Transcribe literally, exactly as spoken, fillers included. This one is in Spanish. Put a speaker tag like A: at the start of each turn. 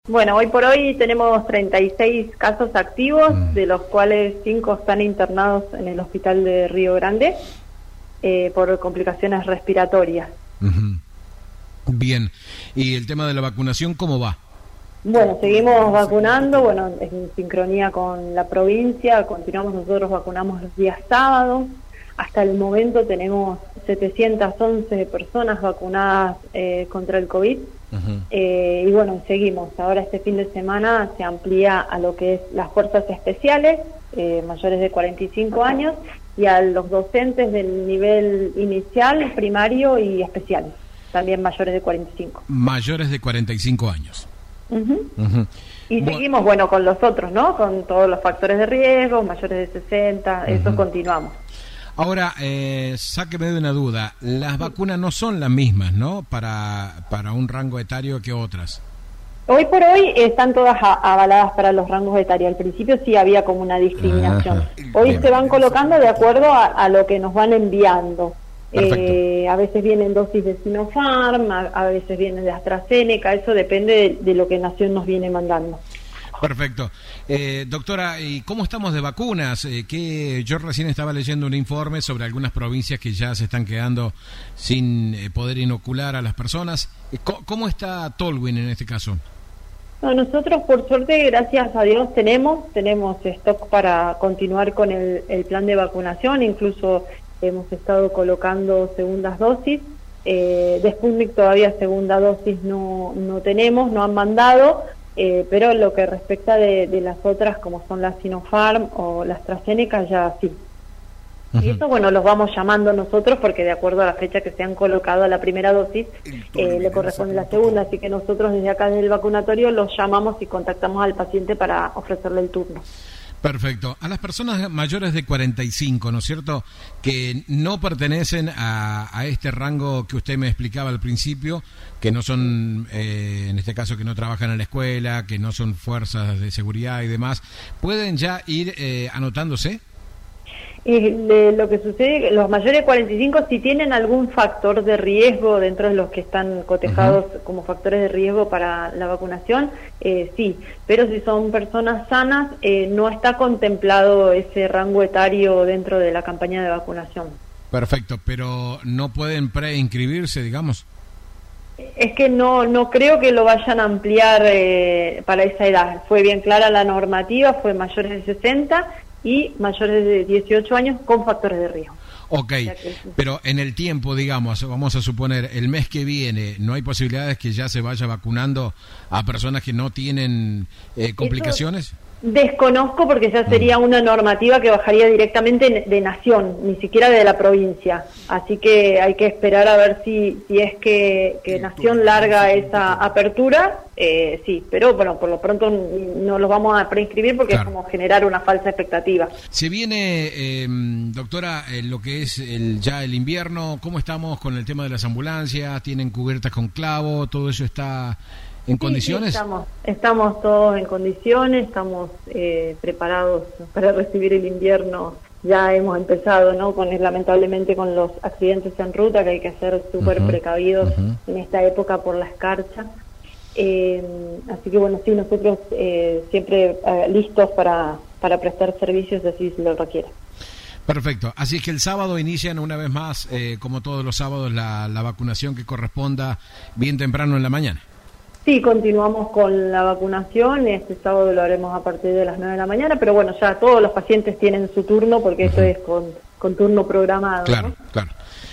A: Bueno, hoy por hoy tenemos treinta y seis casos activos,
B: Mm.
A: de los cuales cinco están internados en el hospital de Río Grande eh, por complicaciones respiratorias.
B: Uh-huh. Bien, ¿y el tema de la vacunación cómo va?
A: Bueno, seguimos vacunando, bueno, en sincronía con la provincia, continuamos, nosotros vacunamos los días sábados. Hasta el momento tenemos setecientas once personas vacunadas eh, contra el COVID. Uh-huh. eh, y bueno, seguimos. Ahora este fin de semana se amplía a lo que es las fuerzas especiales, eh, mayores de cuarenta y cinco años, y a los docentes del nivel inicial, primario y especial, también mayores de cuarenta y cinco.
B: Mayores de cuarenta y cinco años.
A: Uh-huh.
B: Uh-huh.
A: Y
B: bueno.
A: seguimos, bueno, con los otros, ¿no? Con todos los factores de riesgo, mayores de sesenta, uh-huh. Eso continuamos.
B: Ahora, eh, sáqueme de una duda, las vacunas no son las mismas, ¿no? Para, para un rango etario que otras.
A: Hoy por hoy están todas a, avaladas para los rangos etarios. Al principio sí había como una discriminación. Ajá. Hoy Bien. se van colocando de acuerdo a, a lo que nos van enviando. Eh, a veces vienen dosis de Sinopharm, a, a veces vienen de AstraZeneca, eso depende de, de lo que Nación nos viene mandando.
B: Perfecto. Eh, doctora, ¿y cómo estamos de vacunas? Eh, que yo recién estaba leyendo un informe sobre algunas provincias que ya se están quedando sin eh, poder inocular a las personas. ¿Cómo, cómo está Tolwyn en este caso?
A: No, nosotros, por suerte, gracias a Dios, tenemos tenemos stock para continuar con el, el plan de vacunación. Incluso hemos estado colocando segundas dosis. Eh, de Sputnik todavía segunda dosis no, no tenemos, no han mandado. Eh, pero lo que respecta de, de las otras, como son las Sinopharm o las AstraZeneca, ya sí. Uh-huh. Y eso, bueno, los vamos llamando nosotros porque de acuerdo a la fecha que se han colocado a la primera dosis, eh, le corresponde la segunda, así que nosotros desde acá, desde el vacunatorio, los llamamos y contactamos al paciente para ofrecerle el turno.
B: Perfecto. A las personas mayores de cuarenta y cinco, ¿no es cierto?, que no pertenecen a, a este rango que usted me explicaba al principio, que no son, eh, en este caso, que no trabajan en la escuela, que no son fuerzas de seguridad y demás, ¿pueden ya ir eh, anotándose?
A: Y de lo que sucede, los mayores de cuarenta y cinco, si tienen algún factor de riesgo dentro de los que están cotejados uh-huh. como factores de riesgo para la vacunación, eh, sí, pero si son personas sanas, eh, no está contemplado ese rango etario dentro de la campaña de vacunación.
B: Perfecto, pero ¿no pueden preinscribirse, digamos?
A: Es que no no creo que lo vayan a ampliar eh, para esa edad. Fue bien clara la normativa, fue mayores de sesenta y mayores de dieciocho años con factores de riesgo.
B: Ok, que, pero en el tiempo, digamos, vamos a suponer, el mes que viene, ¿no hay posibilidades que ya se vaya vacunando a personas que no tienen eh, complicaciones? Eso
A: desconozco porque ya sería una normativa que bajaría directamente de Nación, ni siquiera de la provincia. Así que hay que esperar a ver si si es que, que Nación larga esa apertura, eh, sí. Pero bueno, por lo pronto no los vamos a preinscribir porque claro. es como generar una falsa expectativa.
B: Se viene, eh, doctora, eh, lo que es el ya el invierno. ¿Cómo estamos con el tema de las ambulancias? ¿Tienen cubiertas con clavo? ¿Todo eso está en sí, condiciones?
A: Sí, estamos, estamos todos en condiciones, estamos eh, preparados para recibir el invierno. Ya hemos empezado, ¿no? Con lamentablemente con los accidentes en ruta, que hay que ser súper uh-huh, precavidos uh-huh. en esta época por la escarcha. Eh, así que bueno, sí, nosotros eh, siempre eh, listos para, para prestar servicios así si lo requiere.
B: Perfecto, así es que el sábado inician una vez más, eh, como todos los sábados, la, la vacunación que corresponda bien temprano en la mañana.
A: Sí, continuamos con la vacunación, este sábado lo haremos a partir de las nueve de la mañana, pero bueno, ya todos los pacientes tienen su turno porque uh-huh. esto es con, con turno programado.
B: Claro,
A: ¿no?
B: claro.